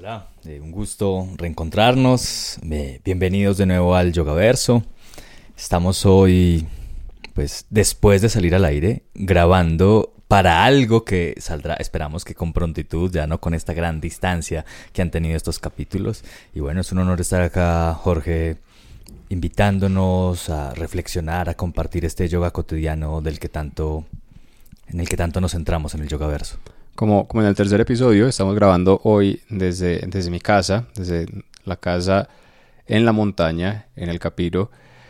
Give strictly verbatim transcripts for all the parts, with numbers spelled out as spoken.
Hola, eh, un gusto reencontrarnos. Eh, bienvenidos de nuevo al Yogaverso. Estamos hoy, pues, después de salir al aire, grabando para algo que saldrá, esperamos que con prontitud, ya no con esta gran distancia que han tenido estos capítulos. Y bueno, es un honor estar acá, Jorge, invitándonos a reflexionar, a compartir este yoga cotidiano del que tanto, en el que tanto nos centramos en el Yogaverso. Como, como en el tercer episodio, estamos grabando hoy desde, desde mi casa, desde la casa en la montaña, en el Capiro.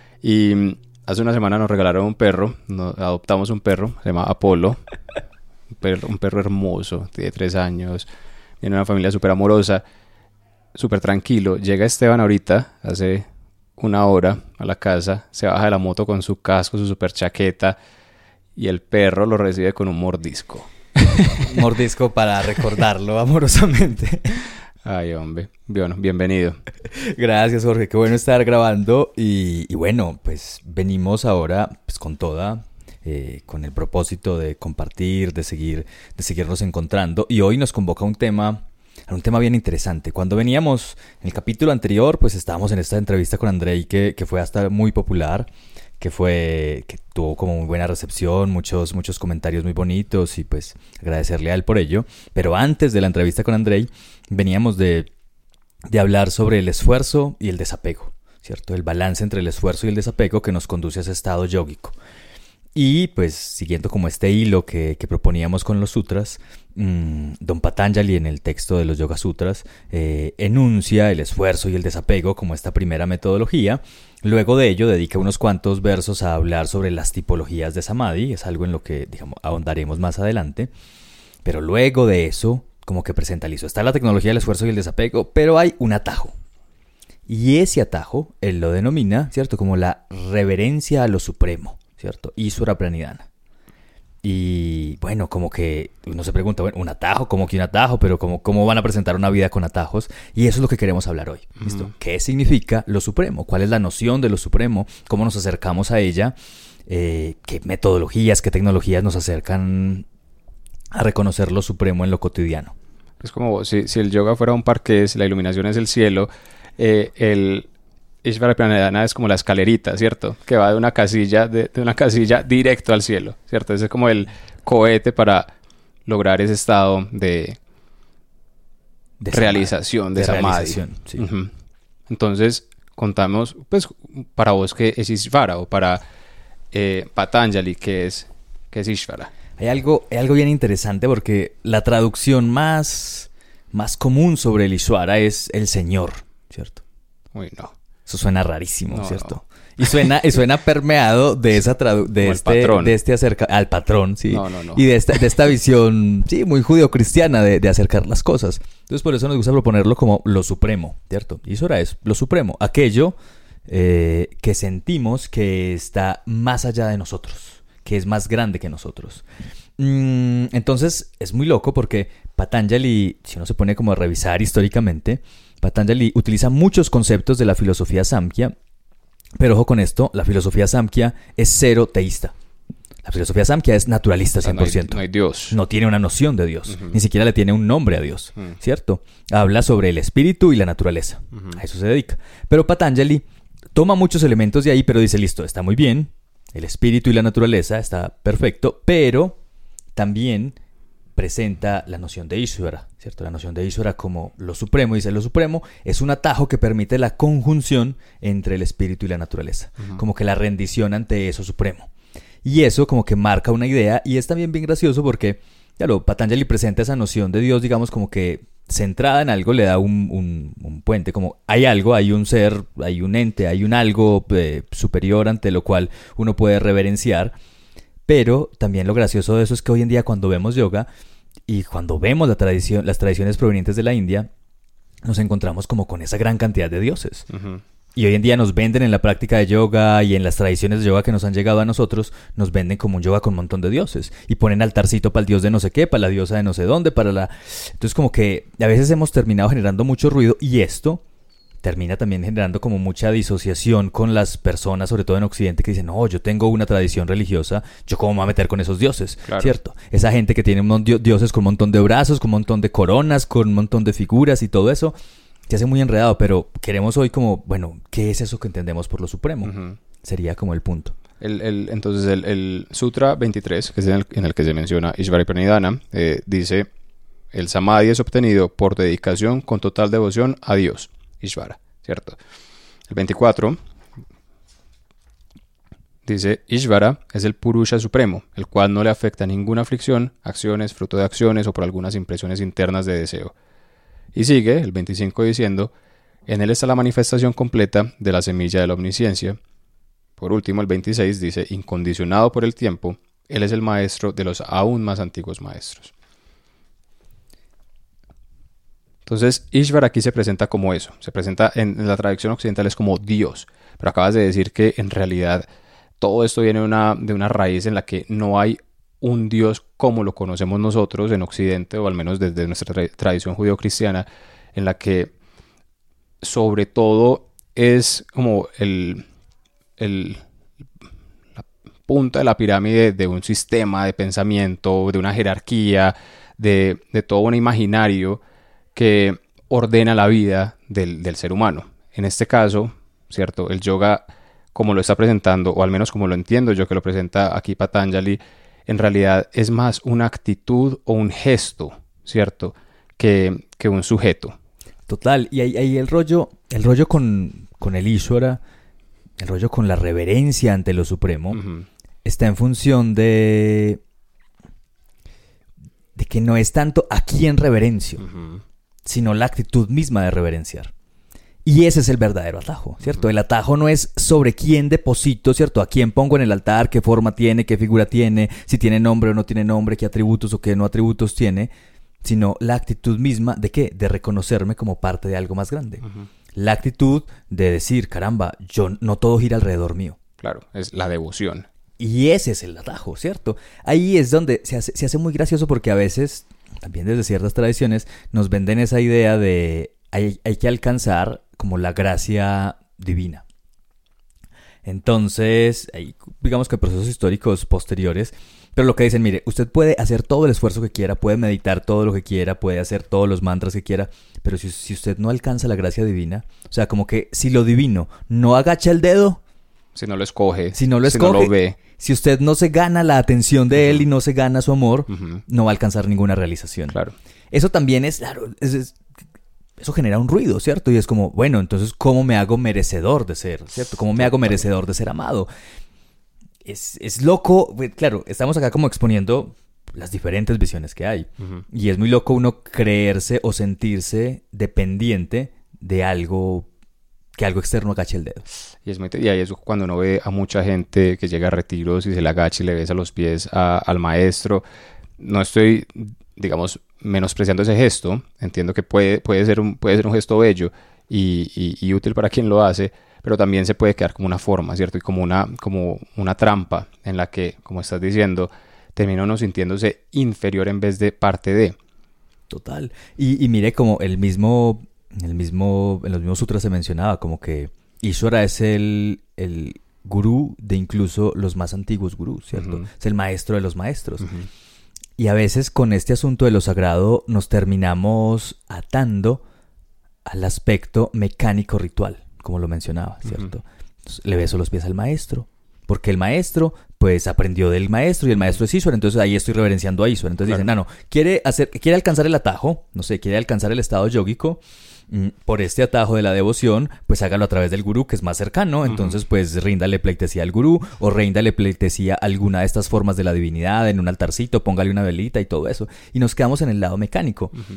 Y hace una semana nos regalaron un perro, nos adoptamos un perro, se llama Apolo. Un perro, un perro hermoso, tiene tres años, viene de una familia súper amorosa, súper tranquilo. Llega Esteban ahorita, hace una hora, a la casa, se baja de la moto con su casco, su super chaqueta, y el perro lo recibe con un mordisco. Mordisco para recordarlo amorosamente. Ay, hombre. Bueno, bienvenido. Gracias, Jorge. Qué bueno estar grabando. Y, y bueno, pues venimos ahora pues, con toda, eh, con el propósito de compartir, de seguir, de seguirnos encontrando. Y hoy nos convoca un tema, un tema bien interesante. Cuando veníamos en el capítulo anterior, pues estábamos en esta entrevista con Andrei que, que fue hasta muy popular. que fue que tuvo como muy buena recepción, muchos muchos comentarios muy bonitos y pues agradecerle a él por ello. Pero antes de la entrevista con Andrei veníamos de, de hablar sobre el esfuerzo y el desapego, ¿cierto? El balance entre el esfuerzo y el desapego que nos conduce a ese estado yógico. Y pues siguiendo como este hilo que, que proponíamos con los sutras, mmm, Don Patanjali en el texto de los Yoga Sutras eh, enuncia el esfuerzo y el desapego como esta primera metodología. Luego de ello dedica unos cuantos versos a hablar sobre las tipologías de Samadhi, es algo en lo que digamos ahondaremos más adelante. Pero luego de eso como que presenta listo, está la tecnología del esfuerzo y el desapego, pero hay un atajo. Y ese atajo él lo denomina, ¿cierto?, como la reverencia a lo supremo, ¿cierto? Isvara Pranidhana. Y bueno, como que uno se pregunta, bueno, un atajo, ¿cómo que un atajo? Pero ¿cómo, cómo van a presentar una vida con atajos? Y eso es lo que queremos hablar hoy, ¿listo? Uh-huh. ¿Qué significa lo supremo? ¿Cuál es la noción de lo supremo? ¿Cómo nos acercamos a ella? Eh, ¿Qué metodologías, qué tecnologías nos acercan a reconocer lo supremo en lo cotidiano? Es como si, si el yoga fuera un parque, si la iluminación es el cielo, eh, el... Isvara Pranidhana es como la escalerita, ¿cierto? Que va de una casilla de, de una casilla directo al cielo, ¿cierto? Ese es como el cohete para lograr ese estado de, de realización, de, de samadhi. Realización, sí. Uh-huh. Entonces, contamos, pues, para vos qué es Isvara o para eh, Patanjali qué es, qué es Isvara. Hay algo, hay algo bien interesante porque la traducción más, más común sobre el Isvara es el Señor, ¿cierto? Uy, no. Eso suena rarísimo, no, ¿cierto? No. Y suena, y suena permeado de esa tradu- de Como este, el patrón. de este acerca al patrón, sí. No, no, no. Y de esta, de esta visión, sí, muy judio-cristiana de, de acercar las cosas. Entonces, por eso nos gusta proponerlo como lo supremo, ¿cierto? Y eso es lo supremo, aquello eh, que sentimos que está más allá de nosotros, que es más grande que nosotros. Mm, entonces, es muy loco porque Patanjali, si uno se pone como a revisar históricamente, Patanjali utiliza muchos conceptos de la filosofía Samkhya, pero ojo con esto, la filosofía Samkhya es cero teísta. La filosofía Samkhya es naturalista cien por ciento. No hay, no hay Dios. No tiene una noción de Dios, uh-huh. Ni siquiera le tiene un nombre a Dios, uh-huh. ¿Cierto? Habla sobre el espíritu y la naturaleza, uh-huh. A eso se dedica. Pero Patanjali toma muchos elementos de ahí, pero dice, listo, está muy bien, el espíritu y la naturaleza está perfecto, pero también presenta la noción de Ishvara, ¿cierto? La noción de Ishvara como lo supremo. Dice, lo supremo es un atajo que permite la conjunción entre el espíritu y la naturaleza. Uh-huh. Como que la rendición ante eso supremo. Y eso como que marca una idea. Y es también bien gracioso porque, ya lo, Patanjali presenta esa noción de Dios, digamos, como que centrada en algo, le da un, un, un puente. Como hay algo, hay un ser, hay un ente, hay un algo eh, superior ante lo cual uno puede reverenciar. Pero también lo gracioso de eso es que hoy en día cuando vemos yoga y cuando vemos la tradición, las tradiciones provenientes de la India, nos encontramos como con esa gran cantidad de dioses. Uh-huh. Y hoy en día nos venden en la práctica de yoga y en las tradiciones de yoga que nos han llegado a nosotros, nos venden como un yoga con un montón de dioses. Y ponen altarcito para el dios de no sé qué, para la diosa de no sé dónde, para la... Entonces como que a veces hemos terminado generando mucho ruido y esto termina también generando como mucha disociación con las personas, sobre todo en Occidente, que dicen, no, yo tengo una tradición religiosa, ¿yo cómo me voy a meter con esos dioses? Claro. ¿Cierto? Esa gente que tiene un dioses con un montón de brazos, con un montón de coronas, con un montón de figuras y todo eso, se hace muy enredado, pero queremos hoy como, bueno, ¿qué es eso que entendemos por lo supremo? Uh-huh. Sería como el punto. El, el, entonces el, el Sutra veintitrés, que es en el, en el que se menciona Ishvara Pranidhana, eh, dice, el Samadhi es obtenido por dedicación con total devoción a Dios, Ishvara, ¿cierto? El veinticuatro dice, Ishvara es el Purusha supremo, el cual no le afecta ninguna aflicción, acciones, fruto de acciones o por algunas impresiones internas de deseo. Y sigue, el veinticinco, diciendo, en él está la manifestación completa de la semilla de la omnisciencia. Por último, el veintiséis dice, incondicionado por el tiempo, él es el maestro de los aún más antiguos maestros. Entonces, Ishvara aquí se presenta como eso. Se presenta en, en la tradición occidental es como Dios. Pero acabas de decir que en realidad todo esto viene de una, de una raíz en la que no hay un Dios como lo conocemos nosotros en Occidente, o al menos desde nuestra tra- tradición judío-cristiana, en la que sobre todo es como el... El, la punta de la pirámide de un sistema de pensamiento, de una jerarquía, de, de todo un imaginario que ordena la vida del, del ser humano. En este caso, ¿cierto? El yoga, como lo está presentando, o al menos como lo entiendo yo que lo presenta aquí Patanjali, en realidad es más una actitud o un gesto, ¿cierto? Que, que un sujeto. Total, y ahí, ahí el rollo, el rollo con, con el Ishvara, el rollo con la reverencia ante lo supremo, uh-huh. está en función de de que no es tanto a quién reverencio, uh-huh. sino la actitud misma de reverenciar. Y ese es el verdadero atajo, ¿cierto? Uh-huh. El atajo no es sobre quién deposito, ¿cierto? A quién pongo en el altar, qué forma tiene, qué figura tiene, si tiene nombre o no tiene nombre, qué atributos o qué no atributos tiene, sino la actitud misma de ¿qué? De reconocerme como parte de algo más grande. Uh-huh. La actitud de decir, caramba, yo no todo gira alrededor mío. Claro, es la devoción. Y ese es el atajo, ¿cierto? Ahí es donde se hace, se hace muy gracioso porque a veces, también desde ciertas tradiciones, nos venden esa idea de hay, hay que alcanzar como la gracia divina. Entonces, hay, digamos que procesos históricos posteriores, pero lo que dicen, mire, usted puede hacer todo el esfuerzo que quiera, puede meditar todo lo que quiera, puede hacer todos los mantras que quiera, pero si, si usted no alcanza la gracia divina, o sea, como que si lo divino no agacha el dedo, si no lo escoge, si no lo, escoge, si no lo ve, si usted no se gana la atención de uh-huh. él y no se gana su amor, uh-huh. no va a alcanzar ninguna realización. Claro. Eso también es, claro, es, es, eso genera un ruido, ¿cierto? Y es como, bueno, entonces, ¿cómo me hago merecedor de ser, ¿cierto? ¿Cómo me hago merecedor de ser amado? Es, es loco, claro, estamos acá como exponiendo las diferentes visiones que hay. Uh-huh. Y es muy loco uno creerse o sentirse dependiente de algo, que algo externo agache el dedo. Y, es muy, y ahí es cuando uno ve a mucha gente que llega a retiros y se le agacha y le besa los pies a, al maestro. No estoy, digamos, menospreciando ese gesto. Entiendo que puede, puede, ser, un, puede ser un gesto bello y, y, y útil para quien lo hace, pero también se puede quedar como una forma, ¿cierto? Y como una, como una trampa en la que, como estás diciendo, termina uno sintiéndose inferior en vez de parte de. Total. Y, y mire como el mismo, el mismo, en los mismos sutras se mencionaba como que Ishvara es el, el gurú de incluso los más antiguos gurús, ¿cierto? Uh-huh. Es el maestro de los maestros. Uh-huh. Y a veces con este asunto de lo sagrado nos terminamos atando al aspecto mecánico ritual, como lo mencionaba, ¿cierto? Uh-huh. Entonces, le beso los pies al maestro, porque el maestro, pues, aprendió del maestro y el maestro es Ishvara, entonces ahí estoy reverenciando a Ishvara. Entonces claro. dicen, no, no, quiere, hacer, quiere alcanzar el atajo, no sé, quiere alcanzar el estado yógico, mmm, por este atajo de la devoción, pues hágalo a través del gurú, que es más cercano, entonces, uh-huh. pues, ríndale pleitesía al gurú, o ríndale pleitesía a alguna de estas formas de la divinidad, en un altarcito, póngale una velita y todo eso, y nos quedamos en el lado mecánico. Uh-huh.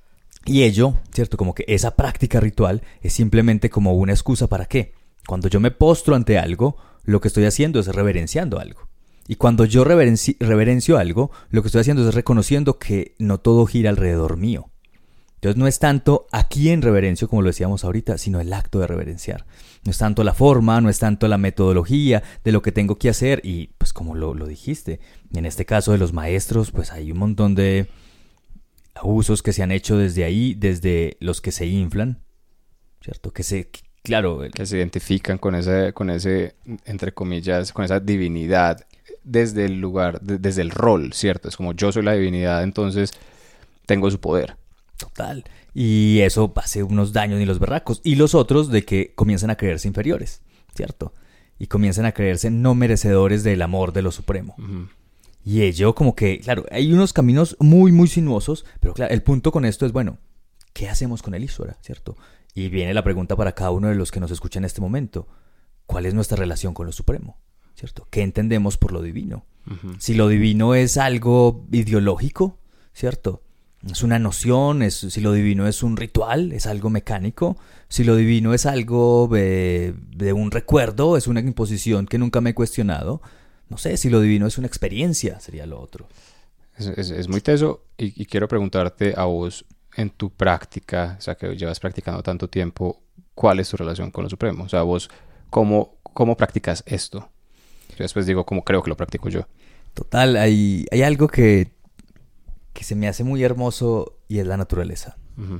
Y ello, ¿cierto? Como que esa práctica ritual es simplemente como una excusa para qué. Cuando yo me postro ante algo, lo que estoy haciendo es reverenciando algo. Y cuando yo reverenci- reverencio algo, lo que estoy haciendo es reconociendo que no todo gira alrededor mío. Entonces no es tanto a quién reverencio, como lo decíamos ahorita, sino el acto de reverenciar. No es tanto la forma, no es tanto la metodología de lo que tengo que hacer. Y pues como lo, lo dijiste, en este caso de los maestros, pues hay un montón de abusos que se han hecho desde ahí, desde los que se inflan, ¿cierto? Que se, que, claro, el, que se identifican con ese, con ese, entre comillas, con esa divinidad desde el lugar, de, desde el rol, ¿cierto? Es como yo soy la divinidad, entonces tengo su poder. total. Y eso hace unos daños ni los berracos. Y los otros de que comienzan a creerse inferiores, ¿cierto? Y comienzan a creerse no merecedores del amor de lo supremo. Uh-huh. Y ello como que, claro, hay unos caminos muy, muy sinuosos, pero claro, el punto con esto es, bueno, ¿qué hacemos con el Íshvara, cierto? Y viene la pregunta para cada uno de los que nos escuchan en este momento. ¿Cuál es nuestra relación con lo supremo, cierto? ¿Qué entendemos por lo divino? Uh-huh. Si lo divino es algo ideológico, ¿cierto? Es una noción, es, si lo divino es un ritual, es algo mecánico. Si lo divino es algo de, de un recuerdo, es una imposición que nunca me he cuestionado. No sé, si lo divino es una experiencia, sería lo otro. Es, es, es muy teso y, y quiero preguntarte a vos en tu práctica, o sea, que llevas practicando tanto tiempo, ¿cuál es tu relación con lo supremo? O sea, vos, ¿cómo, cómo practicas esto? Yo después digo cómo creo que lo practico yo. Total, hay, hay algo que, que se me hace muy hermoso y es la naturaleza. Uh-huh.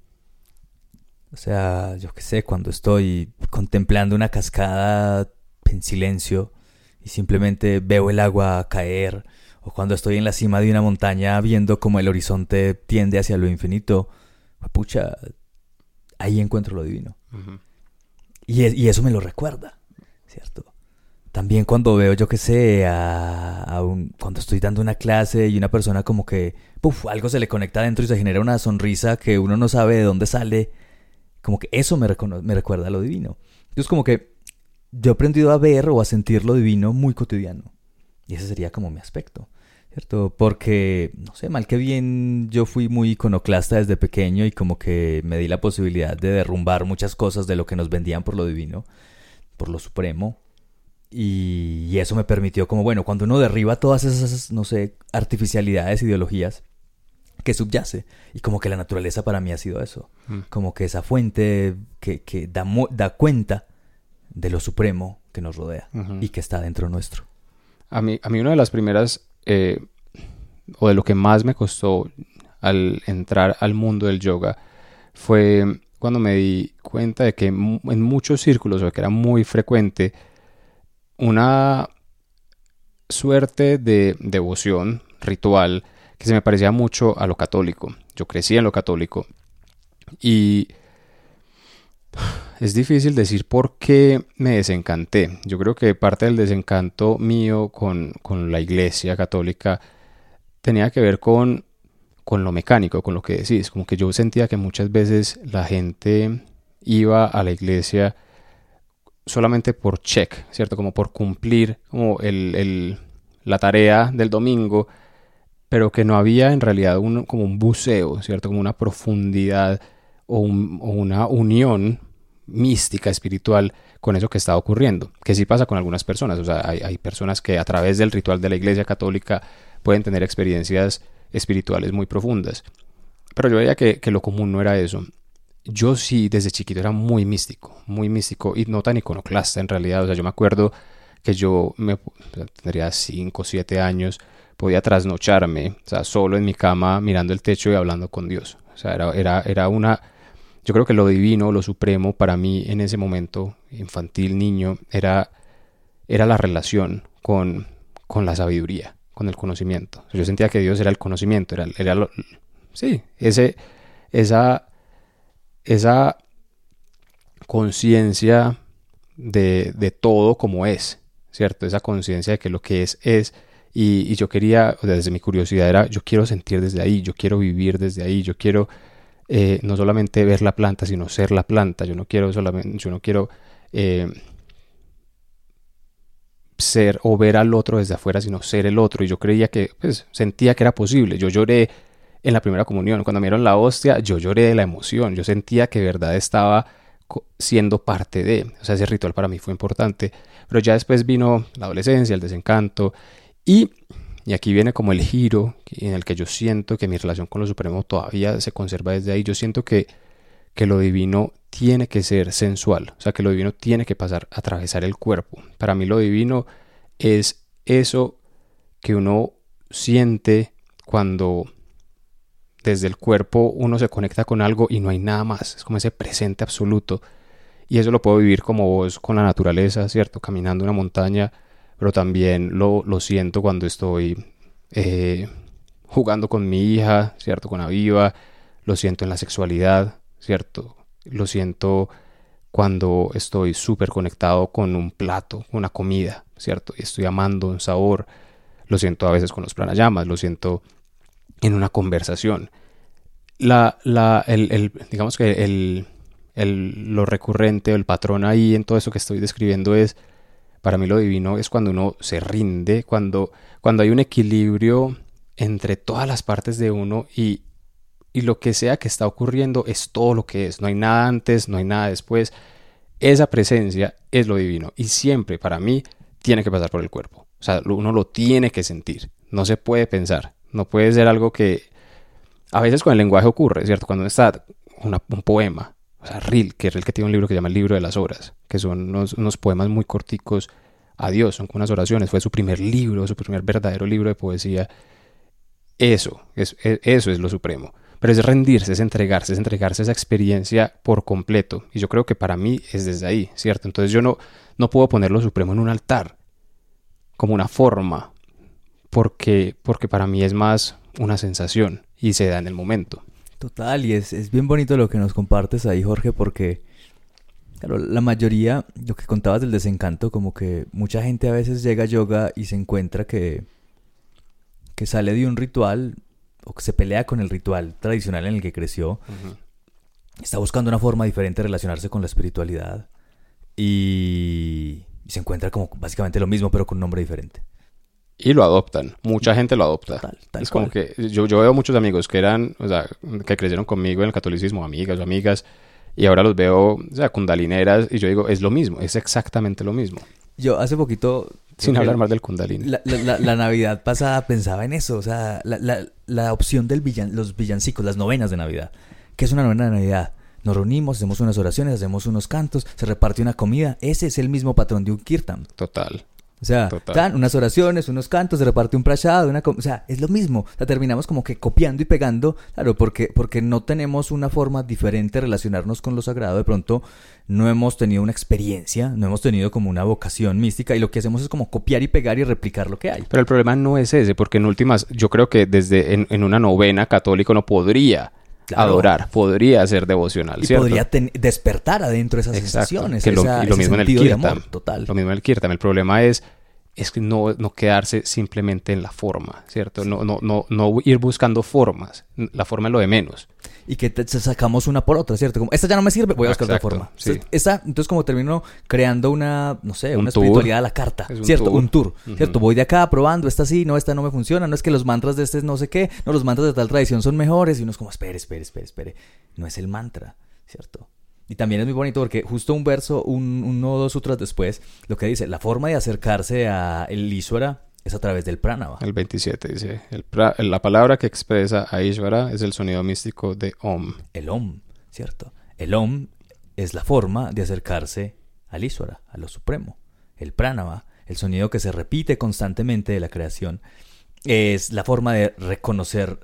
O sea, yo qué sé, cuando estoy contemplando una cascada en silencio y simplemente veo el agua caer, o cuando estoy en la cima de una montaña viendo cómo el horizonte tiende hacia lo infinito, pucha, ahí encuentro lo divino. Uh-huh. Y, es, y eso me lo recuerda, ¿cierto? También cuando veo, yo qué sé, a, a un, cuando estoy dando una clase y una persona como que, puff, algo se le conecta adentro y se genera una sonrisa que uno no sabe de dónde sale, como que eso me, recono- me recuerda a lo divino. Entonces como que yo he aprendido a ver o a sentir lo divino muy cotidiano. Y ese sería como mi aspecto, ¿cierto? Porque, no sé, mal que bien, yo fui muy iconoclasta desde pequeño y como que me di la posibilidad de derrumbar muchas cosas de lo que nos vendían por lo divino, por lo supremo. Y, y eso me permitió como, bueno, cuando uno derriba todas esas, no sé, artificialidades, ideologías, que subyace. Y como que la naturaleza para mí ha sido eso. Mm. Como que esa fuente que, que da, da cuenta de lo supremo que nos rodea uh-huh. y que está dentro nuestro. A mí, a mí una de las primeras, eh, o de lo que más me costó al entrar al mundo del yoga, fue cuando me di cuenta de que en muchos círculos, o que era muy frecuente, una suerte de devoción ritual que se me parecía mucho a lo católico. Yo crecí en lo católico y es difícil decir por qué me desencanté. Yo creo que parte del desencanto mío con, con la iglesia católica tenía que ver con, con lo mecánico, con lo que decís. Como que yo sentía que muchas veces la gente iba a la iglesia solamente por check, ¿cierto? Como por cumplir como el, el, la tarea del domingo, pero que no había en realidad un, como un buceo, ¿cierto? Como una profundidad o, un, o una unión mística, espiritual con eso que está ocurriendo, que sí pasa con algunas personas. O sea, hay, hay personas que a través del ritual de la iglesia católica pueden tener experiencias espirituales muy profundas, pero yo veía que, que lo común no era eso. Yo sí, desde chiquito era muy místico, muy místico y no tan iconoclasta en realidad. O sea, yo me acuerdo que yo me, o sea, tendría cinco o siete años, podía trasnocharme, o sea, solo en mi cama mirando el techo y hablando con Dios. O sea, era, era, era una... Yo creo que lo divino, lo supremo, para mí en ese momento, infantil, niño, era, era la relación con, con la sabiduría, con el conocimiento. Yo sentía que Dios era el conocimiento, era, era lo, sí, ese, esa, esa conciencia de, de todo como es, ¿cierto? Esa conciencia de que lo que es, es. Y, y yo quería, o sea, desde mi curiosidad era, yo quiero sentir desde ahí, yo quiero vivir desde ahí, yo quiero... Eh, no solamente ver la planta, sino ser la planta. Yo no quiero solamente, yo no quiero eh, ser o ver al otro desde afuera, sino ser el otro. Y yo creía que, pues, sentía que era posible. Yo lloré en la primera comunión. Cuando me dieron la hostia, yo lloré de la emoción. Yo sentía que de verdad estaba siendo parte de. O sea, ese ritual para mí fue importante. Pero ya después vino la adolescencia, el desencanto. Y... Y aquí viene como el giro en el que yo siento que mi relación con lo supremo todavía se conserva desde ahí. Yo siento que, que lo divino tiene que ser sensual. O sea, que lo divino tiene que pasar, atravesar el cuerpo. Para mí lo divino es eso que uno siente cuando desde el cuerpo uno se conecta con algo y no hay nada más. Es como ese presente absoluto. Y eso lo puedo vivir como vos con la naturaleza, ¿cierto? Caminando una montaña, pero también lo, lo siento cuando estoy eh, jugando con mi hija, ¿cierto? Con Aviva. Lo siento en la sexualidad, ¿cierto? Lo siento cuando estoy súper conectado con un plato, una comida, ¿cierto? Y estoy amando un sabor. Lo siento a veces con los pranayamas, lo siento en una conversación. La, la, el, el, digamos que el, el, lo recurrente, el patrón ahí en todo eso que estoy describiendo es, para mí lo divino es cuando uno se rinde, cuando, cuando hay un equilibrio entre todas las partes de uno y Y lo que sea que está ocurriendo es todo lo que es. No hay nada antes, no hay nada después. Esa presencia es lo divino. Y siempre, para mí, tiene que pasar por el cuerpo. O sea, uno lo tiene que sentir. No se puede pensar. No puede ser algo que... A veces con el lenguaje ocurre, ¿cierto? Cuando uno está una, un poema. O sea, Rilke, que Rilke tiene un libro que se llama El libro de las horas. Que son unos, unos poemas muy corticos a Dios. Son como unas oraciones. Fue su primer libro, su primer verdadero libro de poesía. Eso, es, eso es lo supremo. Pero es rendirse, es entregarse, es entregarse a esa experiencia por completo. Y yo creo que para mí es desde ahí, ¿cierto? Entonces yo no, no puedo poner lo supremo en un altar, como una forma, porque, porque para mí es más una sensación y se da en el momento. Total, y es, es bien bonito lo que nos compartes ahí, Jorge, porque claro, la mayoría, lo que contabas del desencanto, como que mucha gente a veces llega a yoga y se encuentra que, que sale de un ritual o que se pelea con el ritual tradicional en el que creció, uh-huh. Está buscando una forma diferente de relacionarse con la espiritualidad y, y se encuentra como básicamente lo mismo pero con un nombre diferente. Y lo adoptan, mucha gente lo adopta. Tal, tal es cual. Como que yo, yo veo muchos amigos que eran, o sea, que crecieron conmigo en el catolicismo, amigas o amigas, y ahora los veo, o sea, kundalineras, y yo digo, es lo mismo, es exactamente lo mismo. Yo hace poquito... Sin hablar más del kundalini. La, la, la, la Navidad pasada pensaba en eso, o sea, la, la, la opción de villan, los villancicos, las novenas de Navidad. ¿Qué es una novena de Navidad? Nos reunimos, hacemos unas oraciones, hacemos unos cantos, se reparte una comida. Ese es el mismo patrón de un kirtan. Total. O sea, dan unas oraciones, unos cantos, se reparte un prashad, una com- o sea, es lo mismo. O sea, terminamos como que copiando y pegando, claro, porque, porque no tenemos una forma diferente de relacionarnos con lo sagrado. De pronto no hemos tenido una experiencia, no hemos tenido como una vocación mística y lo que hacemos es como copiar y pegar y replicar lo que hay. Pero el problema no es ese, porque en últimas, yo creo que desde en, en una novena católico no podría... Claro. Adorar, podría ser devocional, y ¿cierto? podría ten- despertar adentro esas Exacto. sensaciones, que lo, esa, y lo ese mismo en el sentido de kirtan, amor total. Lo mismo en el kirtan. El problema es, es que no, no quedarse simplemente en la forma, ¿cierto? Sí. No, no, no, no ir buscando formas. La forma es lo de menos. Y que te, te sacamos una por otra, ¿cierto? Como, esta ya no me sirve, voy a buscar Exacto, otra forma. Sí. Esta, entonces como termino creando una, no sé, un una tour. espiritualidad a la carta, Es un ¿cierto? tour. Un tour, Uh-huh. ¿cierto? Voy de acá probando, esta sí, no, esta no me funciona, no es que los mantras de este no sé qué, no, los mantras de tal tradición son mejores, y uno es como, espere, espere, espere, espere, no es el mantra, ¿cierto? Y también es muy bonito porque justo un verso, un, uno o dos sutras después, lo que dice, la forma de acercarse a el Ísvara es a través del pranava. El veintisiete dice, el pra, la palabra que expresa a Ishvara es el sonido místico de Om. El Om, ¿cierto? El Om es la forma de acercarse al Ísvara, a lo supremo. El pranava, el sonido que se repite constantemente de la creación, es la forma de reconocer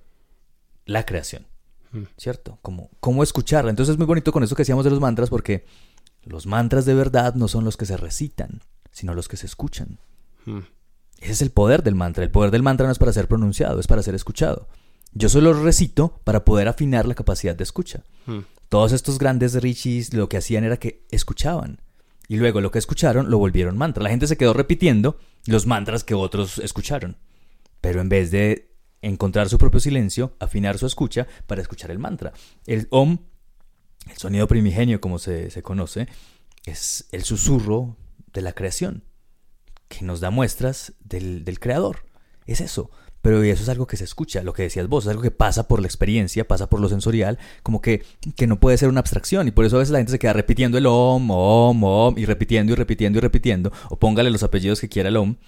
la creación, ¿cierto? Como, cómo escucharla. Entonces es muy bonito con eso que decíamos de los mantras, porque los mantras de verdad no son los que se recitan, sino los que se escuchan. Mm. Ese es el poder del mantra. El poder del mantra no es para ser pronunciado, es para ser escuchado. Yo solo recito para poder afinar la capacidad de escucha. Mm. Todos estos grandes rishis lo que hacían era que escuchaban. Y luego lo que escucharon lo volvieron mantra. La gente se quedó repitiendo los mantras que otros escucharon. Pero en vez de encontrar su propio silencio, afinar su escucha para escuchar el mantra. El Om, el sonido primigenio como se, se conoce, es el susurro de la creación, que nos da muestras del, del creador. Es eso. Pero eso es algo que se escucha, lo que decías vos, es algo que pasa por la experiencia, pasa por lo sensorial, como que, que no puede ser una abstracción. Y por eso a veces la gente se queda repitiendo el Om, Om, Om, y repitiendo y repitiendo y repitiendo. O póngale los apellidos que quiera el Om.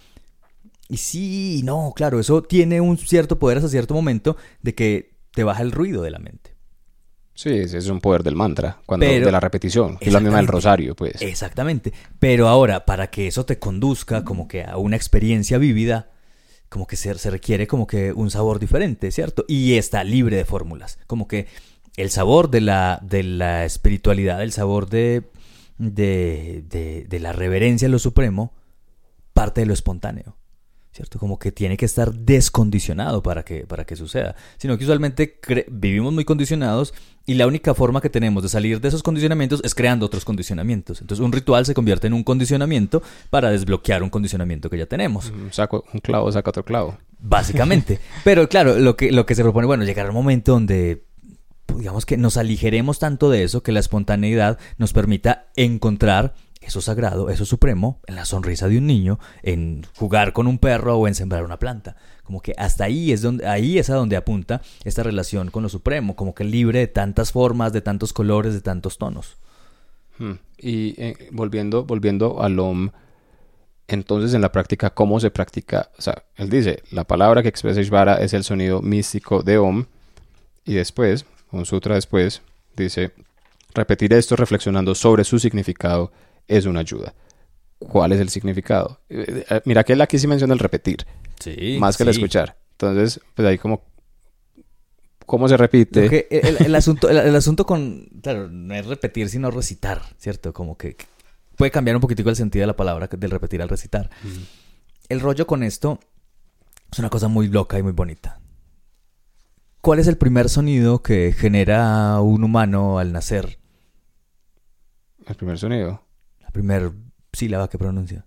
Y sí, no, claro, eso tiene un cierto poder hasta cierto momento de que te baja el ruido de la mente. Sí, ese es un poder del mantra, cuando Pero, de la repetición, es la misma del rosario, pues. Exactamente, pero ahora, para que eso te conduzca como que a una experiencia vívida, como que se, se requiere como que un sabor diferente, ¿cierto? Y está libre de fórmulas. Como que el sabor de la, de la espiritualidad, el sabor de, de, de, de la reverencia a lo supremo, parte de lo espontáneo, ¿cierto? Como que tiene que estar descondicionado para que, para que suceda. Sino que usualmente cre- vivimos muy condicionados y la única forma que tenemos de salir de esos condicionamientos es creando otros condicionamientos. Entonces un ritual se convierte en un condicionamiento para desbloquear un condicionamiento que ya tenemos. Un, saco, un clavo saca otro clavo. Básicamente. Pero claro, lo que, lo que se propone, bueno, llegar al momento donde, digamos que nos aligeremos tanto de eso que la espontaneidad nos permita encontrar eso sagrado, eso supremo, en la sonrisa de un niño, en jugar con un perro o en sembrar una planta. Como que hasta ahí es donde, ahí es a donde apunta esta relación con lo supremo, como que libre de tantas formas, de tantos colores, de tantos tonos. Hmm. Y eh, volviendo, volviendo al Om, entonces en la práctica, ¿cómo se practica? O sea, él dice, la palabra que expresa Ishvara es el sonido místico de Om, y después, un sutra después, dice, repetir esto reflexionando sobre su significado es una ayuda. ¿Cuál es el significado? Eh, eh, mira que él aquí sí menciona el repetir, Sí, más que sí. el escuchar. Entonces, pues ahí como, ¿cómo se repite? Lo que el, el asunto, el, el asunto con, claro, no es repetir, sino recitar, ¿cierto? Como que puede cambiar un poquitico el sentido de la palabra del repetir al recitar. Uh-huh. El rollo con esto es una cosa muy loca y muy bonita. ¿Cuál es el primer sonido que genera un humano al nacer? El primer sonido. La primera sílaba que pronuncia.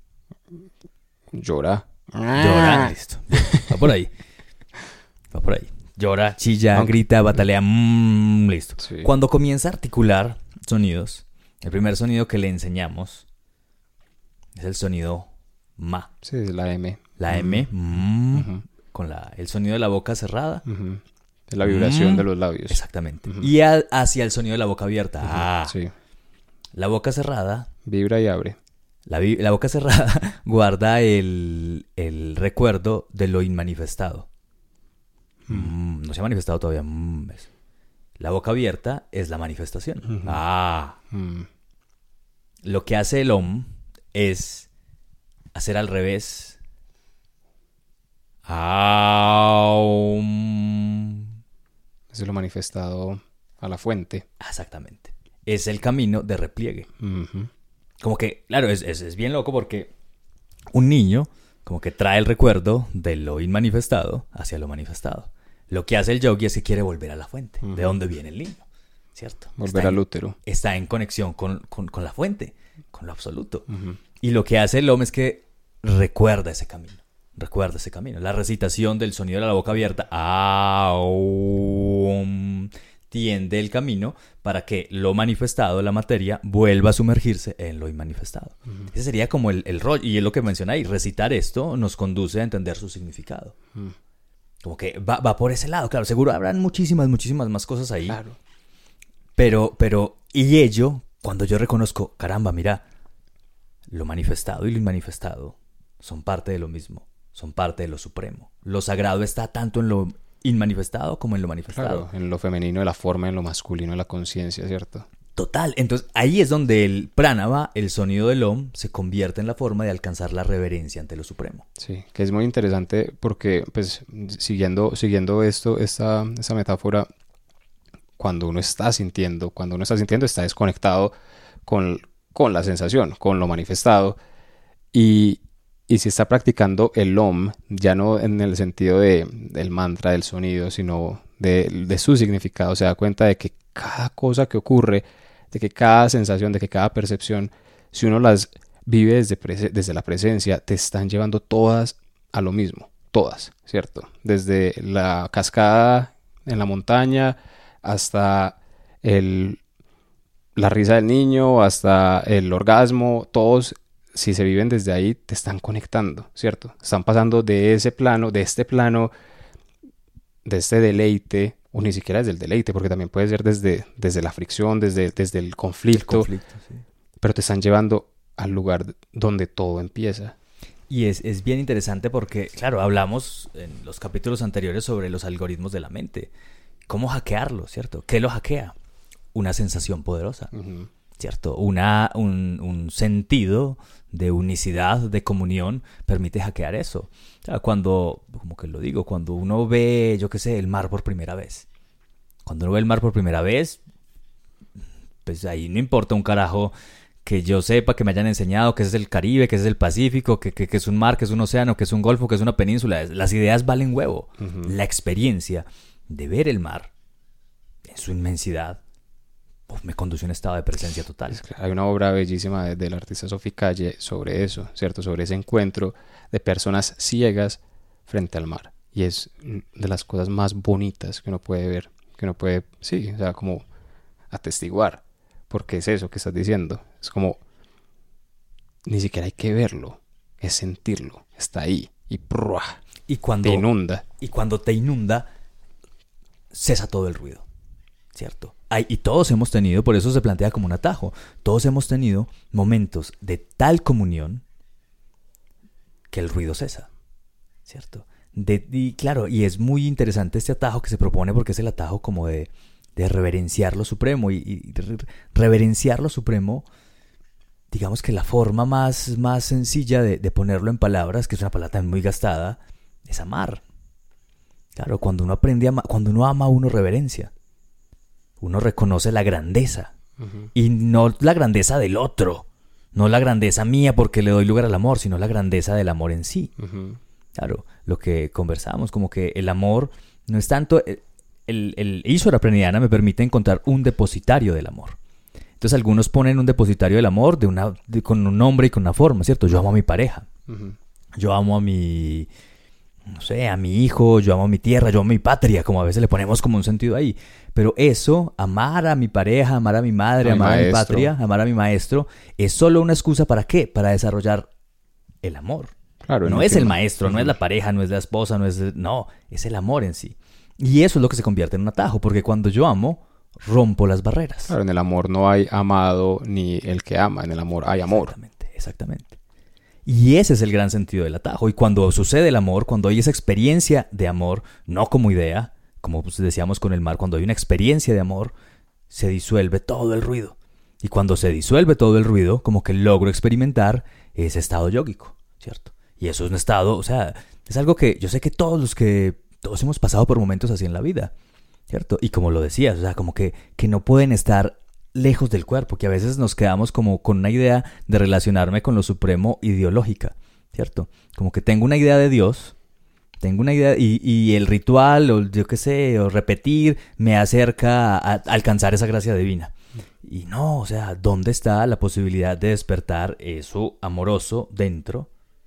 Llora. Llora, listo. Va por ahí. Va por ahí. Llora, chilla, Aunque... grita, batalea. Mmm, listo. Sí. Cuando comienza a articular sonidos, el primer sonido que le enseñamos es el sonido ma. Sí, es la M. La M. Mm, uh-huh. Con la, el sonido de la boca cerrada. Uh-huh. Es la vibración mm, de los labios. Exactamente. Uh-huh. Y a, hacia el sonido de la boca abierta. Uh-huh. Ah. Sí. La boca cerrada. Vibra y abre. La, la boca cerrada guarda el, el recuerdo de lo inmanifestado. Mm. Mm, no se ha manifestado todavía. Mm, la boca abierta es la manifestación. Uh-huh. Ah. Mm. Lo que hace el Om es hacer al revés. Aum. Es lo manifestado a la fuente. Exactamente. Es el camino de repliegue. Uh-huh. Como que, claro, es, es, es bien loco porque un niño como que trae el recuerdo de lo inmanifestado hacia lo manifestado. Lo que hace el yogi es que quiere volver a la fuente, uh-huh. de donde viene el niño, ¿cierto? Volver está al en, útero. Está en conexión con, con, con la fuente, con lo absoluto. Uh-huh. Y lo que hace el Om es que recuerda ese camino. Recuerda ese camino. La recitación del sonido de la boca abierta Aum, tiende el camino para que lo manifestado, la materia, vuelva a sumergirse en lo inmanifestado. Uh-huh. Ese sería como el, el rollo. Y es lo que menciona ahí. Recitar esto nos conduce a entender su significado. Uh-huh. Como que va, va por ese lado. Claro, seguro habrán muchísimas, muchísimas más cosas ahí. Claro. Pero, pero, y ello, cuando yo reconozco, caramba, mira, lo manifestado y lo inmanifestado son parte de lo mismo. Son parte de lo supremo. Lo sagrado está tanto en lo inmanifestado como en lo manifestado. Claro, en lo femenino de la forma, en lo masculino de la conciencia, ¿cierto? Total. Entonces, ahí es donde el pranava, el sonido del Om, se convierte en la forma de alcanzar la reverencia ante lo supremo. Sí, que es muy interesante porque, pues, siguiendo, siguiendo esto, esta, esta metáfora, cuando uno está sintiendo, cuando uno está sintiendo, está desconectado con, con la sensación, con lo manifestado. Y... Y si está practicando el Om, ya no en el sentido de, del mantra, del sonido, sino de, de su significado, se da cuenta de que cada cosa que ocurre, de que cada sensación, de que cada percepción, si uno las vive desde, prese- desde la presencia, te están llevando todas a lo mismo. Todas, ¿cierto? Desde la cascada en la montaña hasta el, la risa del niño, hasta el orgasmo, todos... Si se viven desde ahí, te están conectando, ¿cierto? Están pasando de ese plano, de este plano, de este deleite, o ni siquiera desde el deleite, porque también puede ser desde, desde la fricción, desde, desde el conflicto, el conflicto sí. Pero te están llevando al lugar donde todo empieza. Y es, es bien interesante porque, claro, hablamos en los capítulos anteriores sobre los algoritmos de la mente. ¿Cómo hackearlo, cierto? ¿Qué lo hackea? Una sensación poderosa. Uh-huh. ¿cierto? Una, un, un sentido de unicidad, de comunión, permite hackear eso. O sea, cuando, como que lo digo, cuando uno ve, yo qué sé, el mar por primera vez. Cuando uno ve el mar por primera vez, pues ahí no importa un carajo que yo sepa, que me hayan enseñado que ese es el Caribe, que ese es el Pacífico, que, que, que es un mar, que es un océano, que es un golfo, que es una península. Las ideas valen huevo. Uh-huh. La experiencia de ver el mar en su inmensidad uf, me conduce a un estado de presencia total. Es que hay una obra bellísima de, del artista Sophie Calle sobre eso, ¿cierto? Sobre ese encuentro de personas ciegas frente al mar. Y es de las cosas más bonitas que uno puede ver, que uno puede, sí, o sea, como atestiguar. Porque es eso que estás diciendo. Es como, ni siquiera hay que verlo, es sentirlo, está ahí y, ¡prua! Y cuando te inunda. Y cuando te inunda, cesa todo el ruido, ¿cierto? Hay, y todos hemos tenido, por eso se plantea como un atajo, todos hemos tenido momentos de tal comunión que el ruido cesa, ¿cierto? De, y claro, y es muy interesante este atajo que se propone porque es el atajo como de... de reverenciar lo supremo y, y re- reverenciar lo supremo, digamos que la forma más, más sencilla de, de ponerlo en palabras, que es una palabra también muy gastada, es amar. Claro, cuando uno aprende a amar, cuando uno ama, uno reverencia, uno reconoce la grandeza uh-huh. y no la grandeza del otro, no la grandeza mía porque le doy lugar al amor, sino la grandeza del amor en sí. Uh-huh. Claro, lo que conversamos, como que el amor no es tanto... El, el Ísora Prenidana me permite encontrar un depositario del amor. Entonces algunos ponen un depositario del amor de una, de, con un nombre y con una forma, ¿cierto? Yo amo a mi pareja. Uh-huh. Yo amo a mi, no sé, a mi hijo, yo amo a mi tierra, yo amo a mi patria, como a veces le ponemos como un sentido ahí. Pero eso, amar a mi pareja, amar a mi madre, a amar mi a mi patria, amar a mi maestro, es solo una excusa ¿para qué? Para desarrollar el amor. Claro, no es el maestro, uh-huh. no es la pareja, no es la esposa, no es... No, es el amor en sí. Y eso es lo que se convierte en un atajo, porque cuando yo amo, rompo las barreras. Claro, en el amor no hay amado ni el que ama, en el amor hay amor. Exactamente, exactamente. Y ese es el gran sentido del atajo. Y cuando sucede el amor, cuando hay esa experiencia de amor, no como idea, como pues decíamos con el mar, cuando hay una experiencia de amor, se disuelve todo el ruido. Y cuando se disuelve todo el ruido, como que logro experimentar ese estado yógico, ¿cierto? Y eso es un estado, o sea, es algo que yo sé que todos los que... Todos hemos pasado por momentos así en la vida, ¿cierto? Y como lo decías, o sea, como que, que no pueden estar lejos del cuerpo, que a veces nos quedamos como con una idea de relacionarme con lo supremo ideológica, ¿cierto? Como que tengo una idea de Dios, tengo una idea, y, y el ritual, o yo qué sé, o repetir, me acerca a, a alcanzar esa gracia divina. Y no, o sea, ¿dónde está la posibilidad de despertar eso amoroso dentro?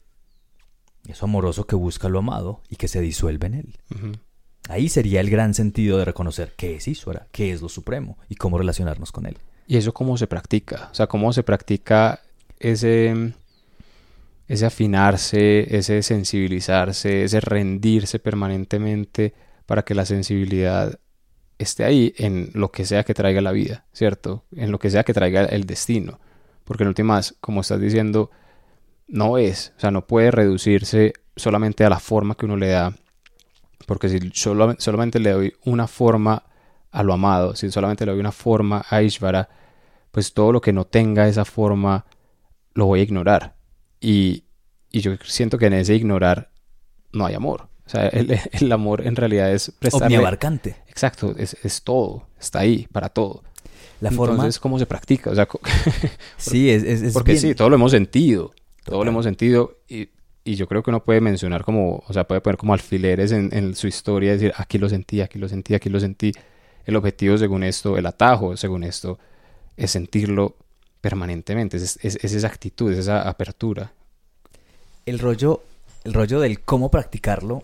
Eso amoroso que busca lo amado y que se disuelve en él. Uh-huh. Ahí sería el gran sentido de reconocer qué es Ísvara, qué es lo supremo y cómo relacionarnos con él. ¿Y eso cómo se practica? O sea, ¿cómo se practica ese, ese afinarse, ese sensibilizarse, ese rendirse permanentemente para que la sensibilidad esté ahí en lo que sea que traiga la vida, ¿cierto? En lo que sea que traiga el destino. Porque en últimas, como estás diciendo... No es, o sea, no puede reducirse solamente a la forma que uno le da, porque si solo, solamente le doy una forma a lo amado, si solamente le doy una forma a Ishvara, pues todo lo que no tenga esa forma lo voy a ignorar. Y, y yo siento que en ese ignorar no hay amor. O sea, el, el amor en realidad es prestarle... Omniabarcante. Exacto, es, es todo, está ahí para todo. La Entonces, forma... ¿cómo se practica? O sea, sí, es, es, es porque bien... sí, todo lo hemos sentido. Todo Total. lo hemos sentido y, y yo creo que uno puede mencionar como, o sea, puede poner como alfileres en, en su historia, decir, aquí lo sentí, aquí lo sentí, aquí lo sentí. El objetivo según esto, el atajo según esto, es sentirlo permanentemente, es, es, es esa actitud, es esa apertura. El rollo, el rollo del cómo practicarlo,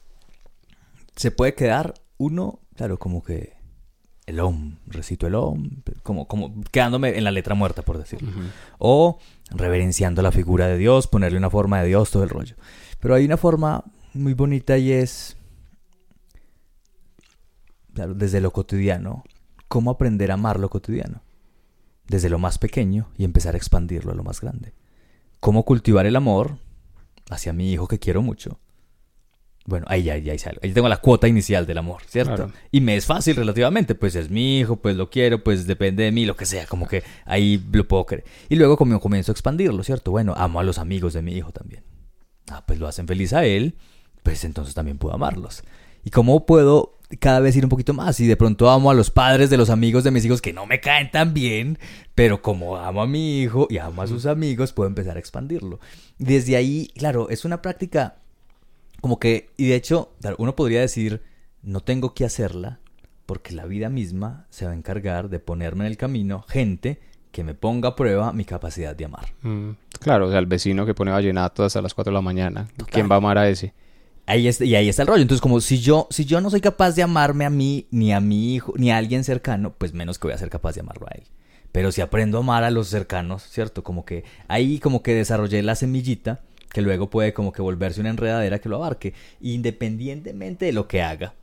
se puede quedar uno, claro, como que el Om, recito el Om, como, como quedándome en la letra muerta, por decirlo. Uh-huh. O reverenciando la figura de Dios, ponerle una forma de Dios, todo el rollo. Pero hay una forma muy bonita y es, claro, desde lo cotidiano, cómo aprender a amar lo cotidiano. Desde lo más pequeño y empezar a expandirlo a lo más grande. Cómo cultivar el amor hacia mi hijo que quiero mucho. Bueno, ahí ya, ya hice algo. Ahí tengo la cuota inicial del amor, ¿cierto? Claro. Y me es fácil relativamente. Pues es mi hijo, pues lo quiero, pues depende de mí, lo que sea. Como que ahí lo puedo creer. Y luego como comienzo a expandirlo, ¿cierto? Bueno, amo a los amigos de mi hijo también. Ah, pues lo hacen feliz a él, pues entonces también puedo amarlos. ¿Y cómo puedo cada vez ir un poquito más? Y de pronto amo a los padres de los amigos de mis hijos que no me caen tan bien, pero como amo a mi hijo y amo a sus amigos, puedo empezar a expandirlo. Desde ahí, claro, es una práctica como que, y de hecho, uno podría decir, no tengo que hacerla porque la vida misma se va a encargar de ponerme en el camino gente que me ponga a prueba mi capacidad de amar. Mm, claro, o sea, el vecino que pone vallenato hasta las cuatro de la mañana. Total. ¿Quién va a amar a ese? Ahí es, y ahí está el rollo. Entonces, como si yo, si yo no soy capaz de amarme a mí, ni a mi hijo, ni a alguien cercano, pues menos que voy a ser capaz de amarlo a él. Pero si aprendo a amar a los cercanos, ¿cierto? Como que ahí como que desarrollé la semillita que luego puede como que volverse una enredadera que lo abarque. Independientemente de lo que haga,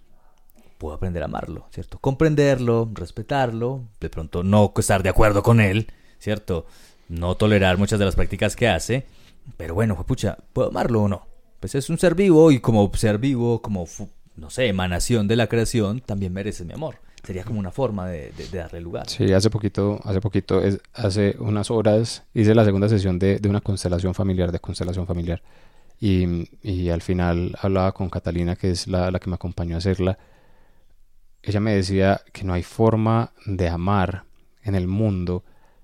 puedo aprender a amarlo, ¿cierto? Comprenderlo, respetarlo, de pronto no estar de acuerdo con él, ¿cierto? No tolerar muchas de las prácticas que hace, pero bueno, pucha, ¿puedo amarlo o no? Pues es un ser vivo y como ser vivo, como, no sé, emanación de la creación, también merece mi amor. Sería como una forma de, de, de darle lugar. Sí, hace poquito, hace poquito, es, hace unas horas hice la segunda sesión de, de una constelación familiar, de constelación familiar. Y, y al final hablaba con Catalina, que es la, la que me acompañó a hacerla. Ella me decía que no hay forma de amar en el mundo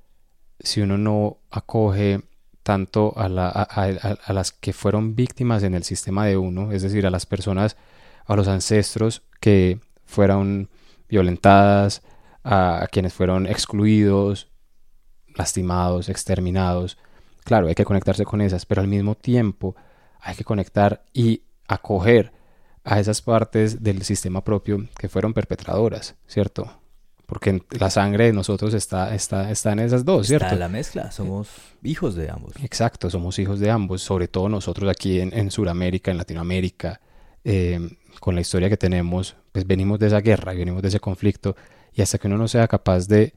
si uno no acoge tanto a, la, a, a, a las que fueron víctimas en el sistema de uno, es decir, a las personas, a los ancestros que fueron violentadas, a, a quienes fueron excluidos, lastimados, exterminados. Claro, hay que conectarse con esas, pero al mismo tiempo hay que conectar y acoger a esas partes del sistema propio que fueron perpetradoras, ¿cierto? Porque la sangre de nosotros está, está, está en esas dos, ¿cierto? Está la mezcla, somos hijos de ambos. Exacto, somos hijos de ambos, sobre todo nosotros aquí en, en Sudamérica, en Latinoamérica, eh, con la historia que tenemos, pues venimos de esa guerra, venimos de ese conflicto, y hasta que uno no sea capaz de,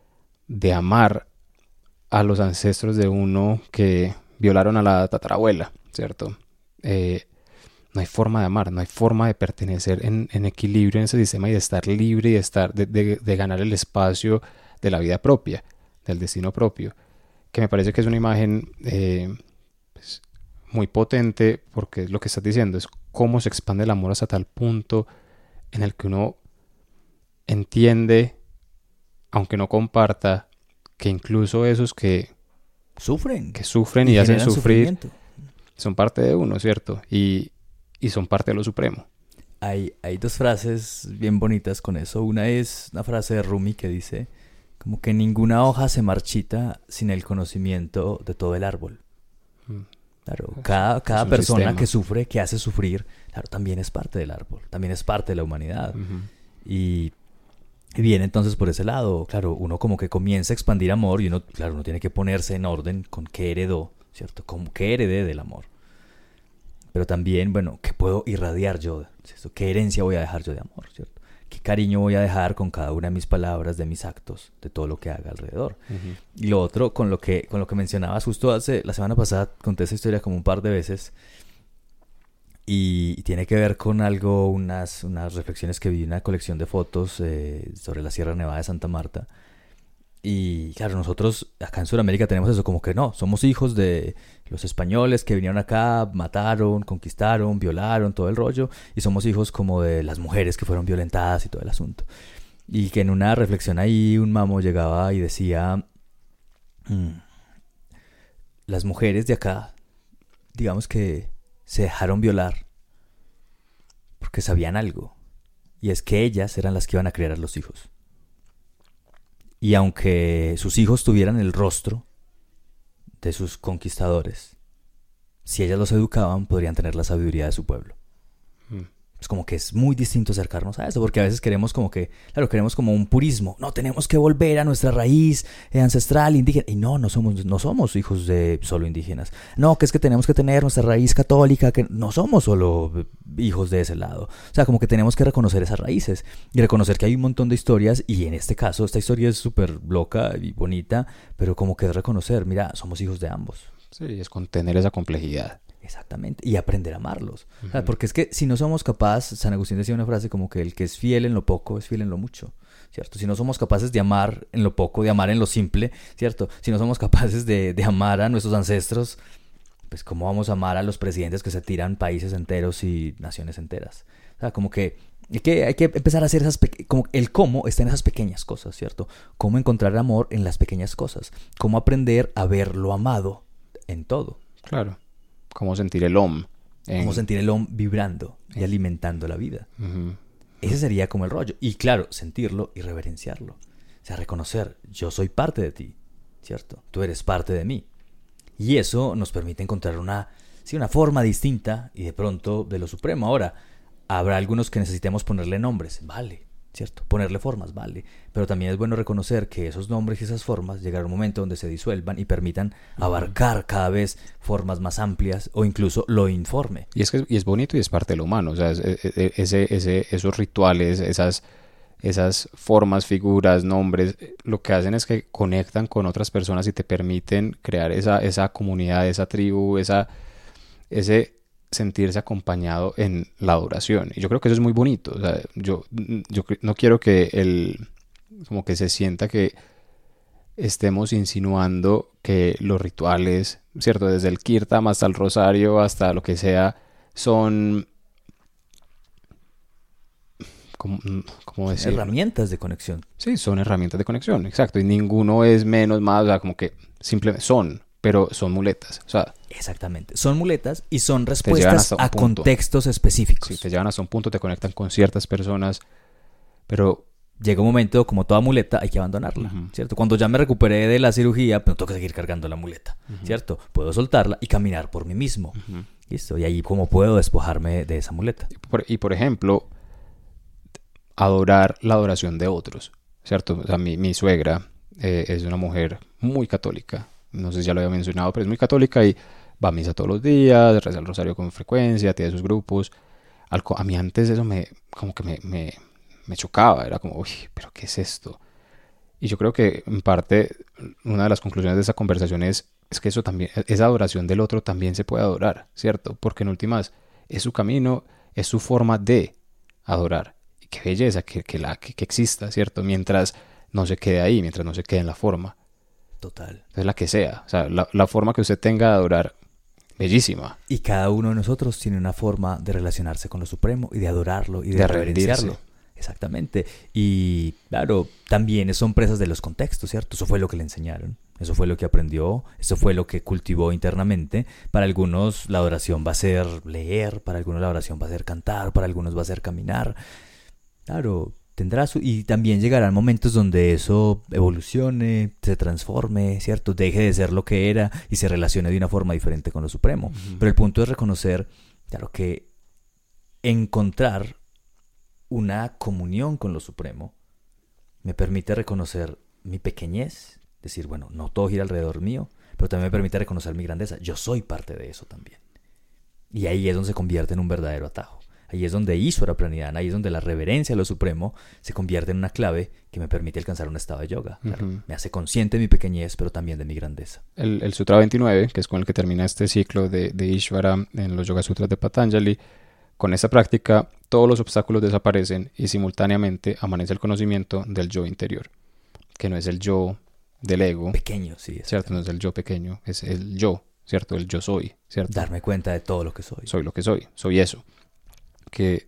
de amar a los ancestros de uno que violaron a la tatarabuela, ¿cierto? Eh, no hay forma de amar, no hay forma de pertenecer en, en equilibrio en ese sistema y de estar libre y de, estar, de, de, de ganar el espacio de la vida propia, del destino propio, que me parece que es una imagen eh, pues, muy potente, porque lo que estás diciendo es cómo se expande el amor hasta tal punto en el que uno entiende, aunque no comparta, que incluso esos que sufren, que sufren y, y hacen sufrir son parte de uno, ¿cierto? Y, y son parte de lo supremo. Hay, hay dos frases bien bonitas con eso. Una es una frase de Rumi que dice como que ninguna hoja se marchita sin el conocimiento de todo el árbol. Mm. Claro, cada, cada persona sistema. que sufre, que hace sufrir, claro, también es parte del árbol, también es parte de la humanidad. Uh-huh. Y, y viene entonces por ese lado, claro, uno como que comienza a expandir amor y uno, claro, uno tiene que ponerse en orden con qué heredó, ¿cierto? Con qué heredé del amor. Pero también, bueno, ¿qué puedo irradiar yo? ¿Cierto? ¿Qué herencia voy a dejar yo de amor? ¿Cierto? ¿Qué cariño voy a dejar con cada una de mis palabras, de mis actos, de todo lo que haga alrededor? Uh-huh. Y lo otro, con lo que con lo que mencionabas justo hace la semana pasada, conté esa historia como un par de veces y, y tiene que ver con algo, unas, unas reflexiones que vi en una colección de fotos eh, sobre la Sierra Nevada de Santa Marta. Y claro, nosotros acá en Sudamérica tenemos eso, como que no, somos hijos de los españoles que vinieron acá, mataron, conquistaron, violaron, todo el rollo, y somos hijos como de las mujeres que fueron violentadas y todo el asunto. Y que en una reflexión ahí un mamo llegaba y decía, mmm, las mujeres de acá, digamos que se dejaron violar porque sabían algo, y es que ellas eran las que iban a criar a los hijos. Y aunque sus hijos tuvieran el rostro de sus conquistadores, si ellas los educaban, podrían tener la sabiduría de su pueblo. Mm. Es como que es muy distinto acercarnos a eso, porque a veces queremos como que, claro, queremos como un purismo. No, tenemos que volver a nuestra raíz ancestral indígena. Y no, no somos, no somos hijos de solo indígenas. No, que es que tenemos que tener nuestra raíz católica, que no somos solo hijos de ese lado. O sea, como que tenemos que reconocer esas raíces y reconocer que hay un montón de historias, y en este caso, esta historia es súper loca y bonita, pero como que es reconocer, mira, somos hijos de ambos. Sí, es contener esa complejidad. Exactamente, y aprender a amarlos. Uh-huh. O sea, porque es que si no somos capaces, San Agustín decía una frase como que el que es fiel en lo poco es fiel en lo mucho, ¿cierto? Si no somos capaces de amar en lo poco, de amar en lo simple, ¿cierto? Si no somos capaces de, de amar a nuestros ancestros, pues ¿cómo vamos a amar a los presidentes que se tiran países enteros y naciones enteras? O sea, como que hay que, hay que empezar a hacer esas... Pe- como el cómo está en esas pequeñas cosas, ¿cierto? Cómo encontrar amor en las pequeñas cosas. Cómo aprender a ver lo amado en todo. Claro. Cómo sentir el om. En... Cómo sentir el om vibrando y alimentando la vida. Uh-huh. Ese sería como el rollo. Y claro, sentirlo y reverenciarlo. O sea, reconocer, yo soy parte de ti, ¿cierto? Tú eres parte de mí. Y eso nos permite encontrar una, sí, una forma distinta y de pronto de lo supremo. Ahora, habrá algunos que necesitemos ponerle nombres, vale, ¿cierto? Ponerle formas, vale. Pero también es bueno reconocer que esos nombres y esas formas llegará un momento donde se disuelvan y permitan abarcar cada vez formas más amplias o incluso lo informe. Y es que y es bonito y es parte de lo humano. O sea, es, es, ese, ese, esos rituales, esas, esas formas, figuras, nombres, lo que hacen es que conectan con otras personas y te permiten crear esa, esa comunidad, esa tribu, esa, ese... sentirse acompañado en la adoración. Y yo creo que eso es muy bonito. O sea, yo, yo no quiero que el como que se sienta que estemos insinuando que los rituales, ¿cierto? Desde el kirtan hasta el rosario, hasta lo que sea, son ¿cómo, cómo decirlo? Herramientas de conexión. Sí, son herramientas de conexión, exacto. Y ninguno es menos, más, o sea, como que simplemente son, pero son muletas. O sea, exactamente. Son muletas y son respuestas a punto. Contextos específicos. Sí, te llevan hasta un punto, te conectan con ciertas personas, pero... llega un momento, como toda muleta, hay que abandonarla, uh-huh. ¿cierto? Cuando ya me recuperé de la cirugía, pues no tengo que seguir cargando la muleta, uh-huh. ¿cierto? Puedo soltarla y caminar por mí mismo. Uh-huh. ¿Listo? Y ahí, ¿cómo puedo despojarme de esa muleta? Y por, y por ejemplo, adorar la adoración de otros, ¿cierto? O sea, mi, mi suegra eh, es una mujer muy católica. No sé si ya lo había mencionado, pero es muy católica y va a misa todos los días, reza el rosario con frecuencia, tiene sus grupos. Al, a mí antes eso me, como que me, me, me chocaba, era como, uy, pero ¿qué es esto? Y yo creo que en parte una de las conclusiones de esa conversación es, es que eso también, esa adoración del otro también se puede adorar, ¿cierto? Porque en últimas es su camino, es su forma de adorar. Y qué belleza que, que, la, que, que exista, ¿cierto? Mientras no se quede ahí, mientras no se quede en la forma. Total. Es la que sea. O sea, la, la forma que usted tenga de adorar, bellísima. Y cada uno de nosotros tiene una forma de relacionarse con lo supremo y de adorarlo y de, de reverenciarlo. Exactamente. Y claro, también son presas de los contextos, ¿cierto? Eso fue lo que le enseñaron. Eso fue lo que aprendió. Eso fue lo que cultivó internamente. Para algunos la adoración va a ser leer. Para algunos la adoración va a ser cantar. Para algunos va a ser caminar. Claro, tendrá su... Y también llegarán momentos donde eso evolucione, se transforme, ¿cierto? Deje de ser lo que era y se relacione de una forma diferente con lo supremo. Uh-huh. Pero el punto es reconocer, claro, que encontrar una comunión con lo supremo me permite reconocer mi pequeñez, decir, bueno, no todo gira alrededor mío, pero también me permite reconocer mi grandeza. Yo soy parte de eso también. Y ahí es donde se convierte en un verdadero atajo. Ahí es donde Ishvara Pranidhana, ahí es donde la reverencia a lo supremo se convierte en una clave que me permite alcanzar un estado de yoga. Claro, uh-huh. Me hace consciente de mi pequeñez, pero también de mi grandeza. El, el Sutra veintinueve, que es con el que termina este ciclo de, de Ishvara en los Yoga Sutras de Patanjali, con esta práctica todos los obstáculos desaparecen y simultáneamente amanece el conocimiento del yo interior, que no es el yo del ego. Pequeño, sí. ¿Cierto? No es el yo pequeño, es el yo, ¿cierto? El yo soy, ¿cierto? Darme cuenta de todo lo que soy. Soy lo que soy, soy eso. Que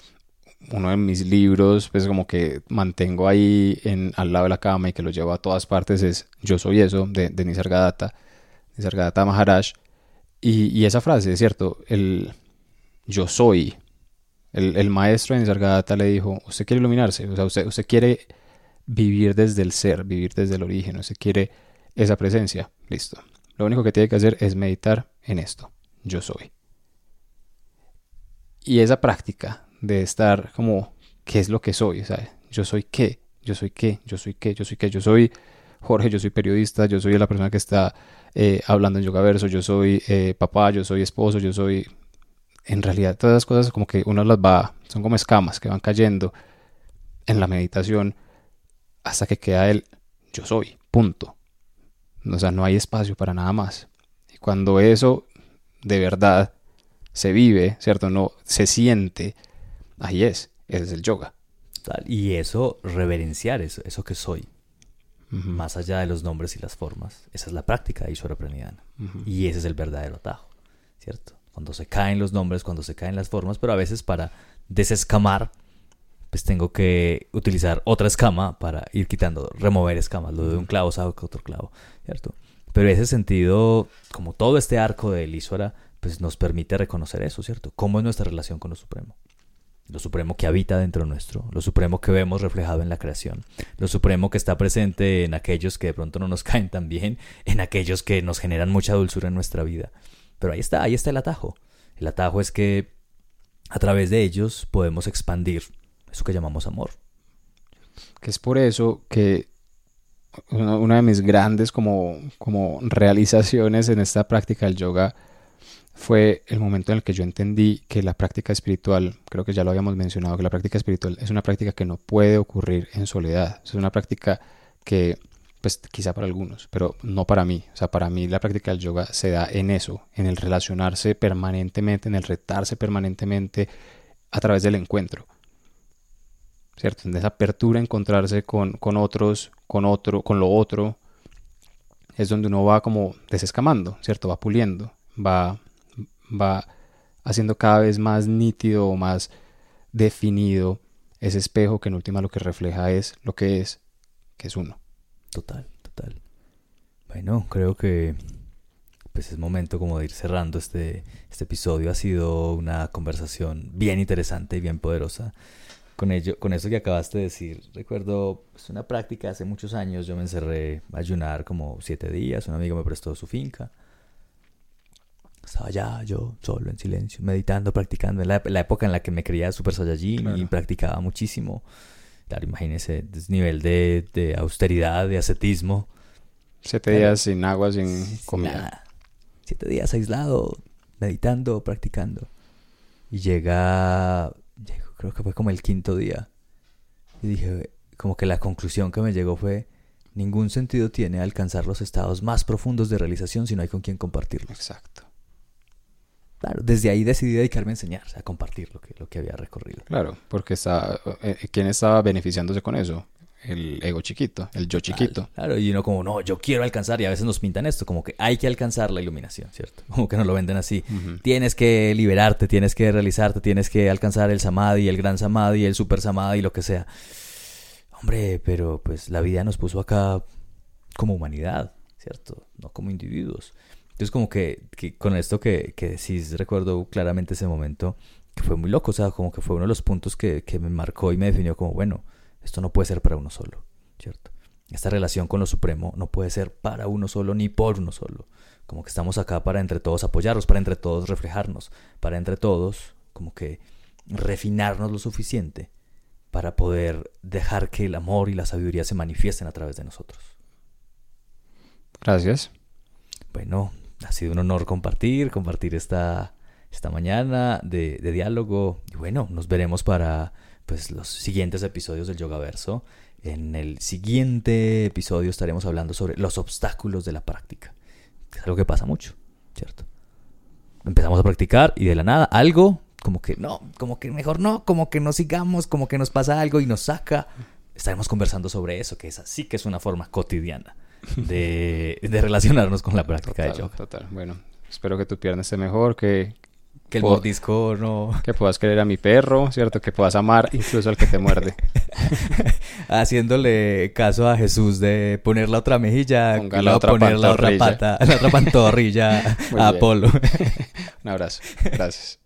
uno de mis libros, pues como que mantengo ahí en, al lado de la cama y que lo llevo a todas partes es Yo soy eso, de, de Nisargadatta, Nisargadatta Maharaj. Y, y esa frase, ¿cierto? El yo soy. El, el maestro de Nisargadatta le dijo, usted quiere iluminarse, o sea, usted, usted quiere vivir desde el ser, vivir desde el origen, usted quiere esa presencia, listo. Lo único que tiene que hacer es meditar en esto, yo soy. Y esa práctica de estar como, ¿qué es lo que soy? O sea, yo soy qué, yo soy qué, yo soy qué, yo soy qué, yo soy Jorge, yo soy periodista, yo soy la persona que está eh, hablando en Yogaverso, yo soy eh, papá, yo soy esposo, yo soy... En realidad todas esas cosas como que uno las va, son como escamas que van cayendo en la meditación hasta que queda el yo soy, punto. O sea, no hay espacio para nada más. Y cuando eso de verdad se vive, ¿cierto? No se siente, ahí es, ese es el yoga. Tal. Y eso, reverenciar eso, eso que soy, uh-huh. más allá de los nombres y las formas, esa es la práctica de Ishvara Pranidhana. Uh-huh. Y ese es el verdadero atajo, ¿cierto? Cuando se caen los nombres, cuando se caen las formas, pero a veces para desescamar, pues tengo que utilizar otra escama para ir quitando, remover escamas. Lo de un clavo saco otro clavo, ¿cierto? Pero ese sentido, como todo este arco del Ishvara, pues nos permite reconocer eso, ¿cierto? ¿Cómo es nuestra relación con lo Supremo? Lo Supremo que habita dentro nuestro, lo Supremo que vemos reflejado en la creación, lo Supremo que está presente en aquellos que de pronto no nos caen tan bien, en aquellos que nos generan mucha dulzura en nuestra vida. Pero ahí está, ahí está el atajo. El atajo es que a través de ellos podemos expandir eso que llamamos amor. Que es por eso que una, una de mis grandes como, como realizaciones en esta práctica del yoga fue el momento en el que yo entendí que la práctica espiritual, creo que ya lo habíamos mencionado, que la práctica espiritual es una práctica que no puede ocurrir en soledad. Es una práctica que, pues quizá para algunos, pero no para mí. O sea, para mí la práctica del yoga se da en eso, en el relacionarse permanentemente, en el retarse permanentemente a través del encuentro. ¿Cierto? En esa apertura a encontrarse con, con otros, con otro, con lo otro, es donde uno va como desescamando, ¿cierto? Va puliendo, va, va haciendo cada vez más nítido o más definido ese espejo que en última lo que refleja es lo que es, que es uno. Total, total. Bueno, creo que pues es momento como de ir cerrando este, este episodio. Ha sido una conversación bien interesante y bien poderosa. Con ello, con eso que acabaste de decir, recuerdo pues, una práctica hace muchos años. Yo me encerré a ayunar como siete días. Un amigo me prestó su finca. Estaba allá yo solo en silencio, meditando, practicando. En la, la época en la que me creía Super Saiyajin, claro. Y practicaba muchísimo. Claro, imagínese ese nivel de, de austeridad, de ascetismo. Siete claro. días sin agua, sin, sin comida. Nada. Siete días aislado, meditando, practicando. Y llega... Creo que fue como el quinto día. Y dije, como que la conclusión que me llegó fue: ningún sentido tiene alcanzar los estados más profundos de realización si no hay con quien compartirlos. Exacto. Claro, desde ahí decidí dedicarme a enseñar, a compartir lo que, lo que había recorrido. Claro, porque está, eh, ¿quién estaba beneficiándose con eso? El ego chiquito, el yo chiquito. Claro, claro, y uno como, no, yo quiero alcanzar, y a veces nos pintan esto, como que hay que alcanzar la iluminación, ¿cierto? Como que nos lo venden así. Uh-huh. Tienes que liberarte, tienes que realizarte, tienes que alcanzar el samadhi, el gran samadhi, el super samadhi, lo que sea. Hombre, pero pues la vida nos puso acá como humanidad, ¿cierto? No como individuos. Entonces como que, que con esto que, que decís, recuerdo claramente ese momento, que fue muy loco, o sea, como que fue uno de los puntos que, que me marcó y me definió como, bueno, esto no puede ser para uno solo, ¿cierto? Esta relación con lo Supremo no puede ser para uno solo ni por uno solo. Como que estamos acá para entre todos apoyarnos, para entre todos reflejarnos, para entre todos como que refinarnos lo suficiente para poder dejar que el amor y la sabiduría se manifiesten a través de nosotros. Gracias. Bueno, ha sido un honor compartir, compartir esta, esta mañana de, de diálogo. Y bueno, nos veremos para... pues los siguientes episodios del Yogaverso. En el siguiente episodio estaremos hablando sobre los obstáculos de la práctica. Es algo que pasa mucho, ¿cierto? Empezamos a practicar y de la nada algo, como que no, como que mejor no, como que no sigamos, como que nos pasa algo y nos saca. Estaremos conversando sobre eso, que es así que es una forma cotidiana de, de relacionarnos con la práctica total, de yoga. Total, bueno, espero que tu pierna esté mejor, que... Que el mordisco no... Que puedas querer a mi perro, ¿cierto? Que puedas amar incluso al que te muerde. Haciéndole caso a Jesús de poner la otra mejilla, Ponga la otra poner la otra pata, la otra pantorrilla a bien. Apolo. Un abrazo. Gracias.